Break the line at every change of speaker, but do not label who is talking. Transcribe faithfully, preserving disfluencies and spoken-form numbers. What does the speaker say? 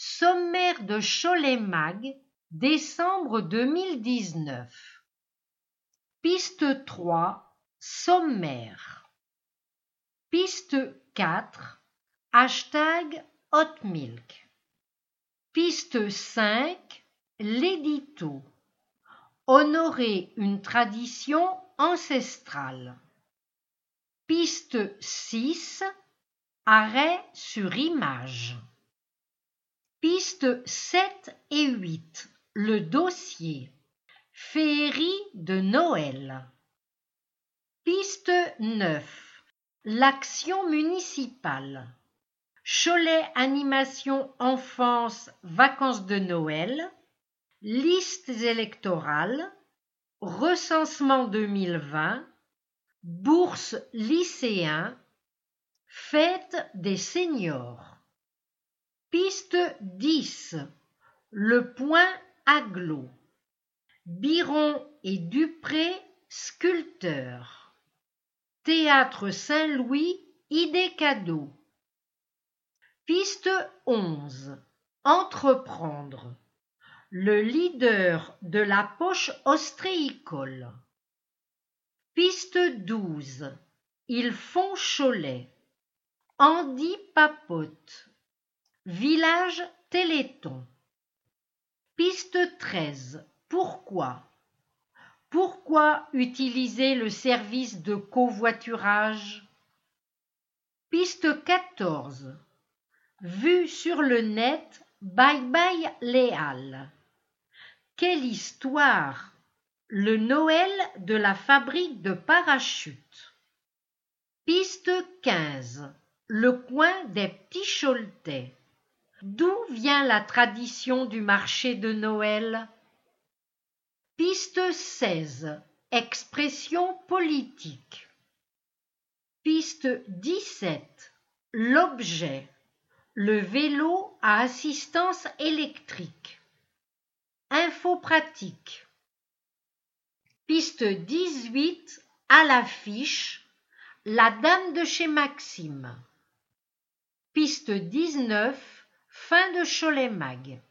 Sommaire de Cholet Mag, décembre deux mille dix-neuf. Piste trois, sommaire. Piste quatre, hashtag Hot Milk. Piste cinq, l'édito. Honorer une tradition ancestrale. Piste six, arrêt sur image. Pistes sept et huit, le dossier. Féerie de Noël. Piste neuf, l'action municipale. Cholet animation enfance vacances de Noël. Listes électorales. Recensement deux mille vingt. Bourse lycéens. Fête des seniors. Piste dix, le point agglo. Biron et Dupré, sculpteurs. Théâtre Saint-Louis, idée cadeau. Piste onze, entreprendre. Le leader de la poche ostréicole. Piste douze, ils font Cholet. Andy papote. Village Téléthon. Piste treize. Pourquoi? Pourquoi utiliser le service de covoiturage? Piste quatorze. Vue sur le net, bye bye les Halles. Quelle histoire! Le Noël de la fabrique de parachutes. Piste quinze. Le coin des petits Choletais. D'où vient la tradition du marché de Noël? Piste seize. Expression politique. Piste dix-sept. L'objet. Le vélo à assistance électrique. Info pratique. Piste dix-huit. À l'affiche. La dame de chez Maxime. Piste dix-neuf. Fin de Cholet Mag.